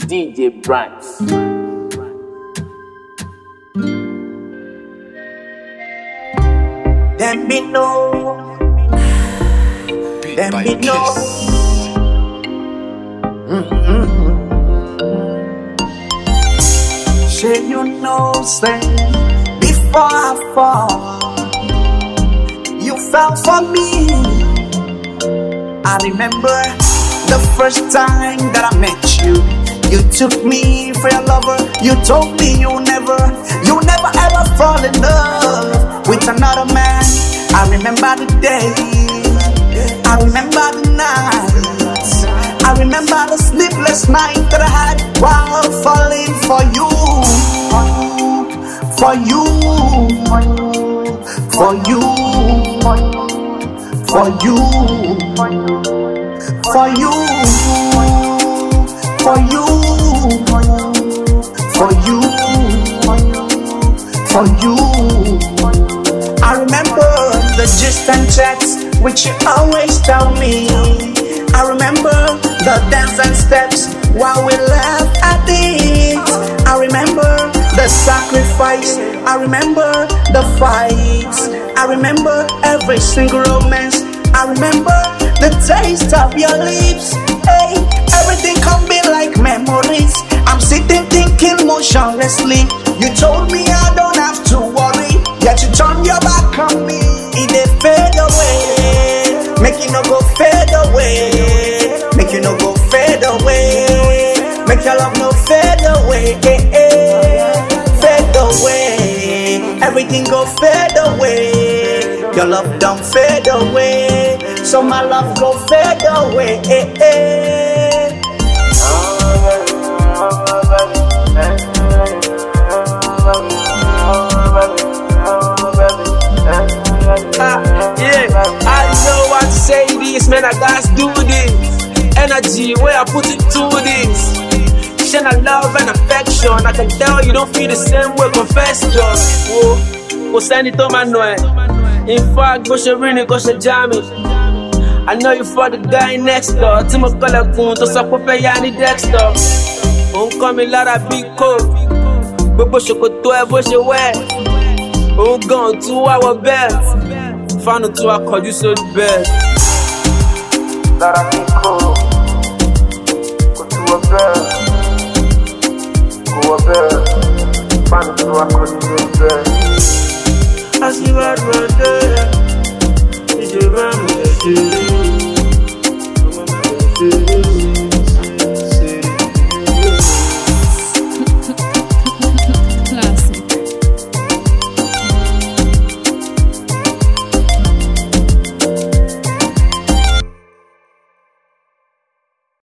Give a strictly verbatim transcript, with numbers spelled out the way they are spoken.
D J Brands. Let me know. Let me know. Mm-hmm. Say you know, say before I fall, you fell for me. I remember the first time that I met you. You took me for your lover. You told me you never, you never ever fall in love with another man. I remember the days, I remember the nights, I remember the sleepless night that I had while falling for you, for you, for you, for you, for you, for you, for you, for you. I remember the distant chats which you always tell me. I remember the dance and steps while we laughed at it. I remember the sacrifice. I remember the fights. I remember every single romance. I remember the taste of your lips. Hey, everything can be like memories. I'm sitting thinking motionlessly. You told me I don't have to worry, yet you turn your back on me. It dey fade away, make it no go fade away, make you no go fade away, make your love no fade away, eh, eh. Fade away, everything go fade away, your love don't fade away, so my love go fade away, eh, eh. Say this, man, I gotta do this. Energy, where I put it to this. Share a love and affection. I can tell you don't feel the same way, confess just. Whoa, go send it to my noise. In fact, go share ring, go share jamming. I know you for the guy next door. Timo Kola Kun, to support Yanni Dexter. On come in Lara Big Coat. Bobo Shoko to a bush away. On gone to our bed. Found out to I call you so bad. Lara Big Coat. Go to a bed. Go a bed. Found out to I call you so bad. I see what we're doing. It's your family.